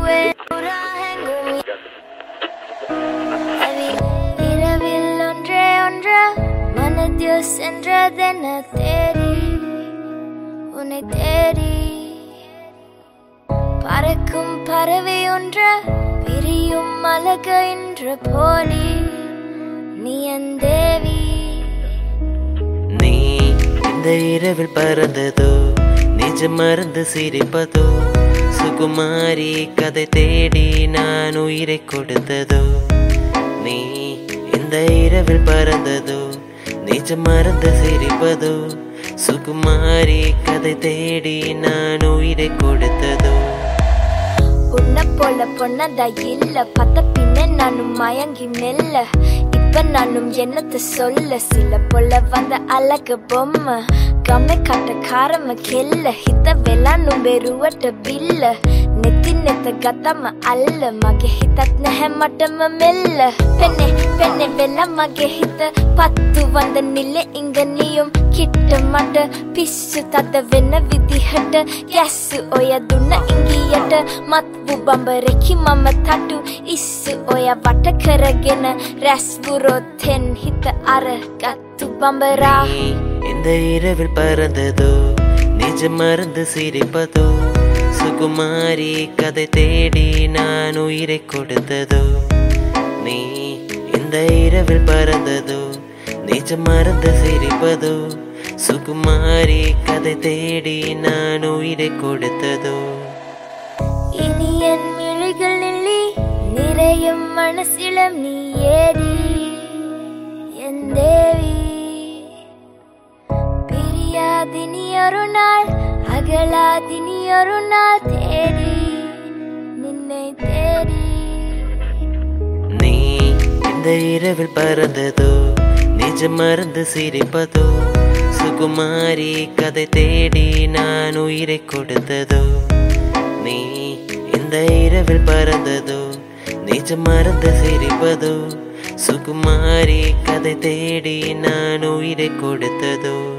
இரவில் ஒன்றே ஒன்று மனதில் சென்றதென தேடி உன்னை தேடி பறக்கும் பறவை ஒன்று விரியும் அழகு என்ற போலி நீ என் தேவி. நீ இந்த இரவில் பறந்ததோ நிஜம் மறந்து சிரிப்பதோ சுகுமாரி கதை தேடி நான் உயிரை கொடுத்ததோ. நீ இந்த இரவில் பறந்ததோ நிஜம் மறந்து சிரிப்பதோ சுகுமாரி கதை தேடி நான் உயிரை கொடுத்ததோ. உன்னை போல பொண்ணதா இல்ல பத்த பின்ன நானும் மயங்கி மெல்ல இப்ப நானும் என்னத்தை சொல்ல சில போல வந்த அழகு பொம்மை கம்மை காட்ட காரம கெல்ல හිත වෙලා නුඹේ රුවට බිල්ල නෙති නෙත ගතම අල්ල මගේ හිතත් නැහැ මටම මෙල්ල පෙන්නේ පෙන්නේ වෙලා මගේ හිත පත්තු වඳ නිල ඉංගනියුම් කිට්ට මට පිස්සු තද වෙන විදිහට ගැස්සු ඔය දුන්න ඉංගියට මත්පු බඹරෙකි මම තටු ඉස්සු ඔය වට කරගෙන රැස්වුරොත්ෙන් හිත අරගත්තු බඹරා. இந்த இரவில் பறந்ததோ நிஜம் மறந்து சிரிப்பதோ சுகுமாரி கதை தேடி நான் உயிரை கொடுத்ததோ. நீ இந்த இரவில் பறந்ததோ நிஜம் மறந்து சிரிப்பதோ சுகுமாரி கதை தேடி நான் உயிரை கொடுத்ததோ. இனி என் மிழிகள் நில்லி நிறையும் மனசிலம் நீ ஏடி என் தேவி. பிரியாதினி ஒரு நாள் அகலாதினி ஒரு நாள் தேடி நின்னை தேடி. நீ இந்த இரவில் பறந்ததோ நிஜம் மறந்து சிரிப்பதோ சுகுமாரி கதை தேடி நான் உயிரை கொடுத்ததோ. நீ இந்த இரவில் பறந்ததோ நிஜம் மறந்து சிரிப்பதோ சுகுமாரி கதை தேடி நான் உயிரை கொடுத்ததோ.